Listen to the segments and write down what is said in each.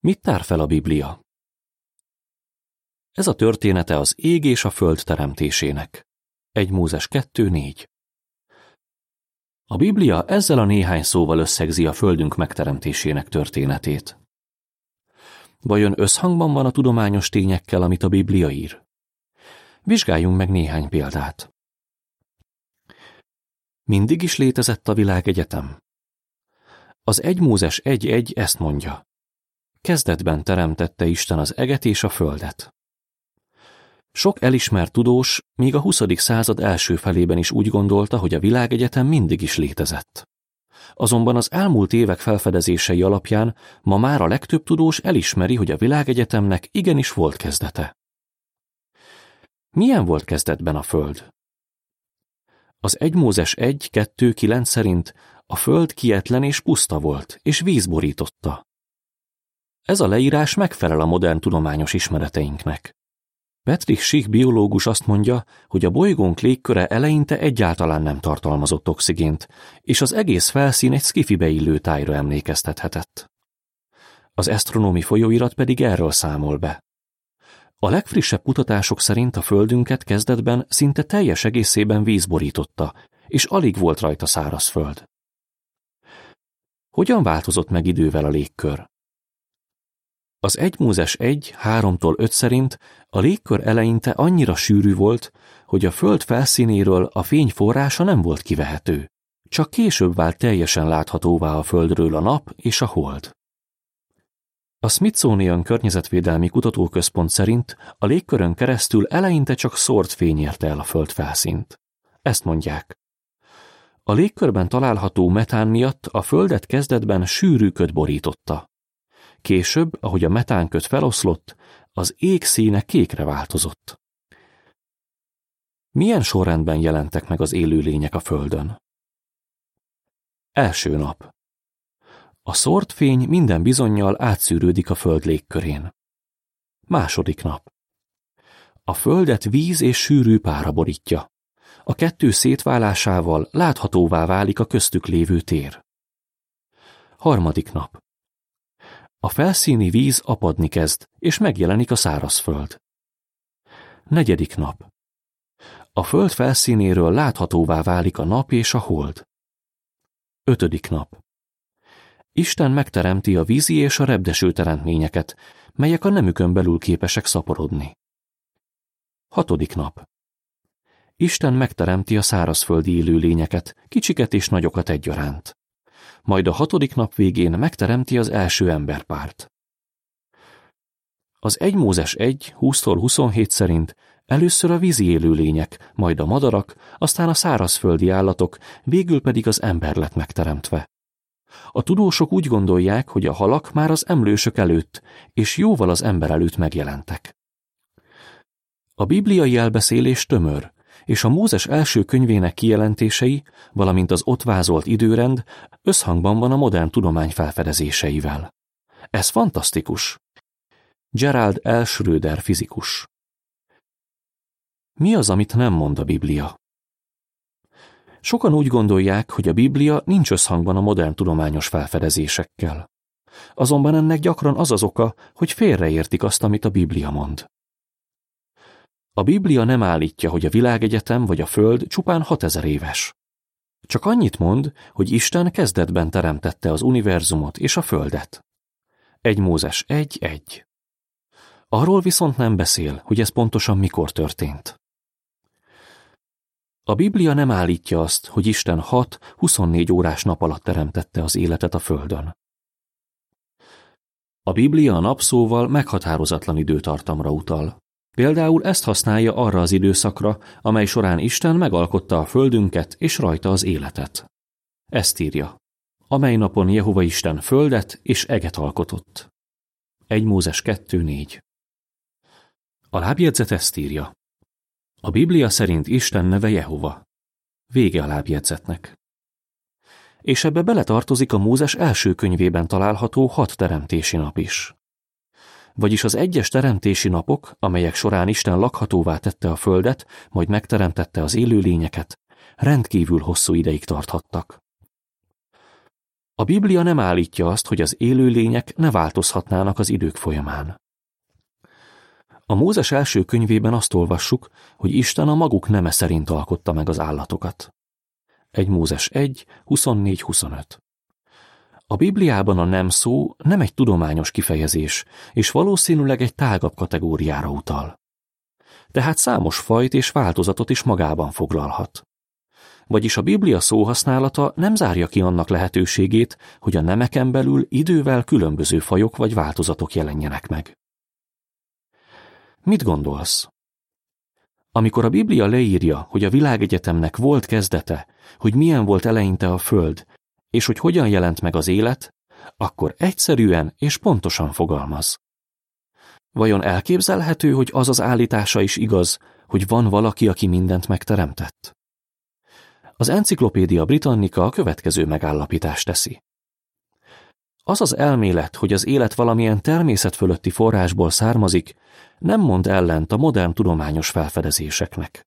Mit tár fel a Biblia? Ez a története az ég és a föld teremtésének. 1 Mózes 2:4. A Biblia ezzel a néhány szóval összegzi a földünk megteremtésének történetét. Vajon összhangban van a tudományos tényekkel, amit a Biblia ír? Vizsgáljunk meg néhány példát. Mindig is létezett a világegyetem. Az 1 Mózes 1:1 ezt mondja. Kezdetben teremtette Isten az eget és a földet. Sok elismert tudós még a 20. század első felében is úgy gondolta, hogy a világegyetem mindig is létezett. Azonban az elmúlt évek felfedezései alapján ma már a legtöbb tudós elismeri, hogy a világegyetemnek igenis volt kezdete. Milyen volt kezdetben a föld? Az 1 Mózes 1:2-9 szerint a föld kietlen és puszta volt, és víz borította. Ez a leírás megfelel a modern tudományos ismereteinknek. Patrick Schick biológus azt mondja, hogy a bolygónk légköre eleinte egyáltalán nem tartalmazott oxigént, és az egész felszín egy sci-fibe illő tájra emlékeztethetett. Az Astronomy folyóirat pedig erről számol be. A legfrissebb kutatások szerint a földünket kezdetben szinte teljes egészében víz borította, és alig volt rajta szárazföld. Hogyan változott meg idővel a légkör? Az 1 Mózes 1:3-5 szerint a légkör eleinte annyira sűrű volt, hogy a föld felszínéről a fény forrása nem volt kivehető. Csak később vált teljesen láthatóvá a földről a nap és a hold. A Smithsonian Környezetvédelmi Kutatóközpont szerint a légkörön keresztül eleinte csak szórt fény érte el a föld felszínt. Ezt mondják. A légkörben található metán miatt a földet kezdetben sűrű köd borította. Később, ahogy a metánköd feloszlott, az ég színe kékre változott. Milyen sorrendben jelentek meg az élőlények a földön? Első nap. A szórt fény minden bizonnyal átszűrődik a föld légkörén. Második nap. A földet víz és sűrű pára borítja. A kettő szétválásával láthatóvá válik a köztük lévő tér. Harmadik nap. A felszíni víz apadni kezd, és megjelenik a szárazföld. Negyedik nap. A föld felszínéről láthatóvá válik a nap és a hold. Ötödik nap. Isten megteremti a vízi és a repdeső teremtményeket, melyek a nemükön belül képesek szaporodni. Hatodik nap. Isten megteremti a szárazföldi élőlényeket, kicsiket és nagyokat egyaránt. Majd a 6. nap végén megteremti az első emberpárt. Az 1 Mózes 1:20-27 szerint először a vízi élőlények, majd a madarak, aztán a szárazföldi állatok, végül pedig az ember lett megteremtve. A tudósok úgy gondolják, hogy a halak már az emlősök előtt, és jóval az ember előtt megjelentek. A bibliai elbeszélés tömör, és a Mózes első könyvének kijelentései, valamint az ott vázolt időrend összhangban van a modern tudomány felfedezéseivel. Ez fantasztikus. Gerald L. Schroeder fizikus. Mi az, amit nem mond a Biblia? Sokan úgy gondolják, hogy a Biblia nincs összhangban a modern tudományos felfedezésekkel. Azonban ennek gyakran az az oka, hogy félreértik azt, amit a Biblia mond. A Biblia nem állítja, hogy a világegyetem vagy a Föld csupán 6000 éves. Csak annyit mond, hogy Isten kezdetben teremtette az univerzumot és a Földet. 1 Mózes 1:1. Arról viszont nem beszél, hogy ez pontosan mikor történt. A Biblia nem állítja azt, hogy Isten 6-24 órás nap alatt teremtette az életet a Földön. A Biblia a napszóval meghatározatlan időtartamra utal. Például ezt használja arra az időszakra, amely során Isten megalkotta a földünket és rajta az életet. Ezt írja, amely napon Jehova Isten földet és eget alkotott. 1 Mózes 2:4. A lábjegyzet ezt írja. A Biblia szerint Isten neve Jehova. Vége a lábjegyzetnek. És ebbe beletartozik a Mózes első könyvében található 6 teremtési nap is. Vagyis az egyes teremtési napok, amelyek során Isten lakhatóvá tette a földet, majd megteremtette az élőlényeket, rendkívül hosszú ideig tarthattak. A Biblia nem állítja azt, hogy az élőlények ne változhatnának az idők folyamán. A Mózes első könyvében azt olvassuk, hogy Isten a maguk neme szerint alkotta meg az állatokat. 1 Mózes 1, 24-25. A Bibliában a nem szó nem egy tudományos kifejezés, és valószínűleg egy tágabb kategóriára utal. Tehát számos fajt és változatot is magában foglalhat. Vagyis a Biblia szóhasználata nem zárja ki annak lehetőségét, hogy a nemeken belül idővel különböző fajok vagy változatok jelenjenek meg. Mit gondolsz? Amikor a Biblia leírja, hogy a világegyetemnek volt kezdete, hogy milyen volt eleinte a Föld, és hogy hogyan jelent meg az élet, akkor egyszerűen és pontosan fogalmaz. Vajon elképzelhető, hogy az az állítása is igaz, hogy van valaki, aki mindent megteremtett? Az Encyclopedia Britannica a következő megállapítást teszi. Az az elmélet, hogy az élet valamilyen természet fölötti forrásból származik, nem mond ellent a modern tudományos felfedezéseknek.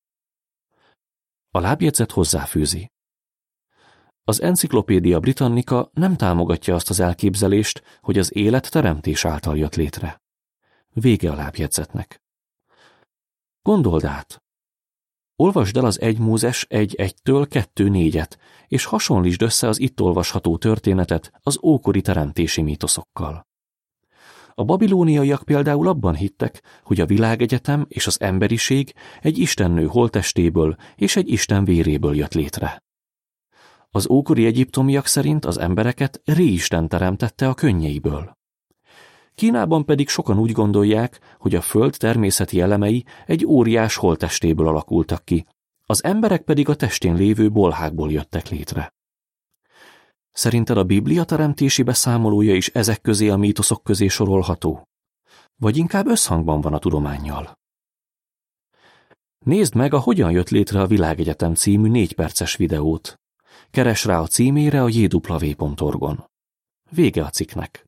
A lábjegyzet hozzáfűzi. Az Encyclopedia Britannica nem támogatja azt az elképzelést, hogy az élet teremtés által jött létre. Vége a lábjegyzetnek. Gondold át! Olvasd el az 1 Mózes 1.1-től 2.4-et, és hasonlítsd össze az itt olvasható történetet az ókori teremtési mítoszokkal. A babilóniaiak például abban hittek, hogy a világegyetem és az emberiség egy istennő holttestéből és egy isten véréből jött létre. Az ókori egyiptomiak szerint az embereket Ré-isten teremtette a könnyeiből. Kínában pedig sokan úgy gondolják, hogy a föld természeti elemei egy óriás holttestéből alakultak ki, az emberek pedig a testén lévő bolhákból jöttek létre. Szerinted a Biblia teremtési beszámolója is ezek közé a mítoszok közé sorolható? Vagy inkább összhangban van a tudománnyal? Nézd meg a Hogyan jött létre a világegyetem című 4 perces videót. Keresd rá a címére a jw.org-on. Vége a cikknek.